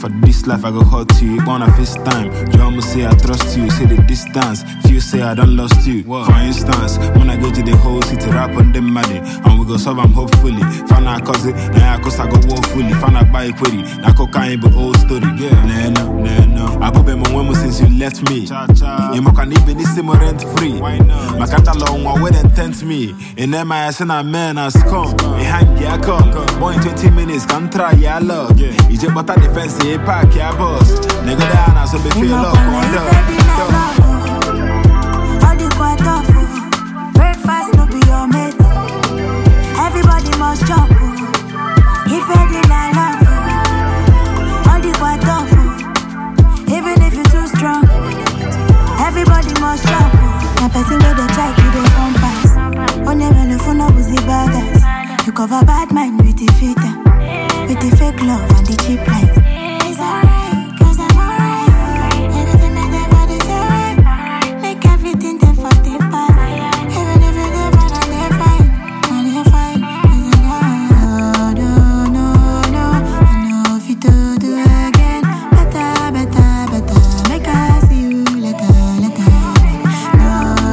for this life I go hurt you. Wanna FaceTime, you almost say I trust you. Say the distance, few say I done lost you. What? For instance, when I go to the whole city, rap on them money, and we go solve them hopefully. Find out cause it, now I cause I go walk fully. Find out buy a query, now cocaine but old story. Yeah, no. I go be my woman since you left me. You can even this more rent free. Why not? My catalog, my wedding tempt me. In them I send a man as come. A hang yeah come. More in 20 minutes, can try yeah love. You just butter the fence, you pack yeah boss. Nigga down, so be feel love. All the quite awful. Breakfast no be your mate. Everybody must jump. If I did not love. All the quite awful. Even if you're too strong. Everybody must jump. My person with the check, you don't come pass. On your telephone, I was the baggers. You cover bad mind with the filter. With the fake love and the cheap lies. It's alright, cause I'm alright. Everything that they body is alright. Make everything they for the bad. Even if you're the bad and they're fine. And they're fine. No. I know if you do again. Better. Make us see you later. No.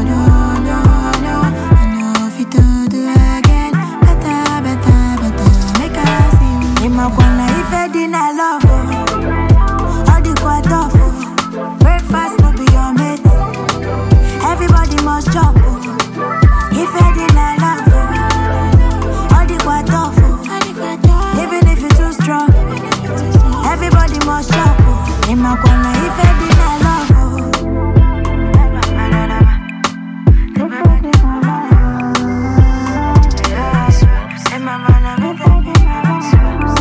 I know if you do again. Better. Make us see you. In my corner, if I didn't love. All the quite awful. Breakfast no be your mate. Everybody must jump. If I didn't love. All the quite awful. Even if you're too strong. Everybody must jump. In my corner, if I didn't love. In my corner, if I didn't love.